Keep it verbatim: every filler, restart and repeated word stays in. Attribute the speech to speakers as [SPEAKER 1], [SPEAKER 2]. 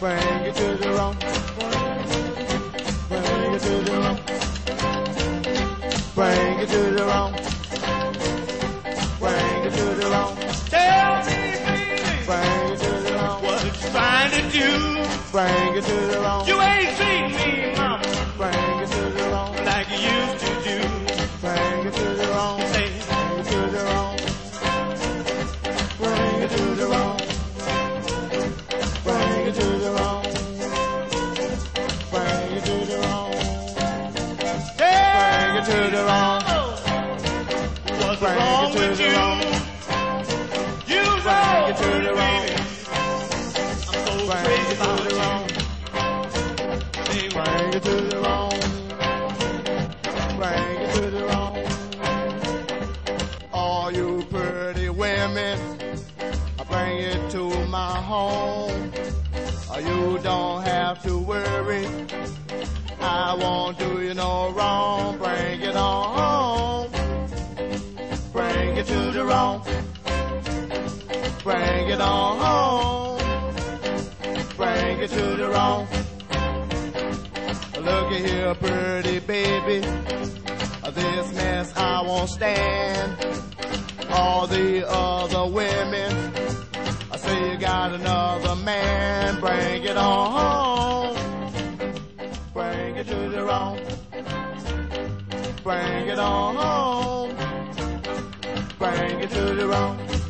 [SPEAKER 1] Bring it to the wrong. Bring it to the wrong. Bring it to the wrong. Bring it to the wrong.
[SPEAKER 2] Tell me, baby,
[SPEAKER 1] Bring it to the wrong.
[SPEAKER 2] what you trying to do?
[SPEAKER 1] Bring it to the wrong.
[SPEAKER 2] You ain't seen me, mama,
[SPEAKER 1] Bring it to the wrong.
[SPEAKER 2] like you used to do.
[SPEAKER 1] Bring it to the wrong.
[SPEAKER 2] Say,
[SPEAKER 1] Bring it to the wrong. Bring it to the wrong. Bring it to the wrong. Bring it to the wrong. Bring it to the wrong.
[SPEAKER 2] what's
[SPEAKER 1] Bring
[SPEAKER 2] wrong
[SPEAKER 1] it to
[SPEAKER 2] with
[SPEAKER 1] the
[SPEAKER 2] you?
[SPEAKER 1] wrong.
[SPEAKER 2] You
[SPEAKER 1] Bring
[SPEAKER 2] know,
[SPEAKER 1] it to the wrong.
[SPEAKER 2] baby, I'm so
[SPEAKER 1] Bring
[SPEAKER 2] crazy
[SPEAKER 1] it to
[SPEAKER 2] about
[SPEAKER 1] the
[SPEAKER 2] you.
[SPEAKER 1] wrong.
[SPEAKER 2] Baby,
[SPEAKER 1] Bring it to the wrong. Bring it to the wrong. All you pretty women, I bring it to my home. Uh, You don't have to worry, I won't do you no wrong. Bring it on home. Bring it to the wrong. Bring it on home. Bring it to the wrong. Looky here, pretty baby, this mess I won't stand. All the other women, I say you got another man. Bring it on home. Bring it to the wrong. Bring it on home. Bring it to the wrong.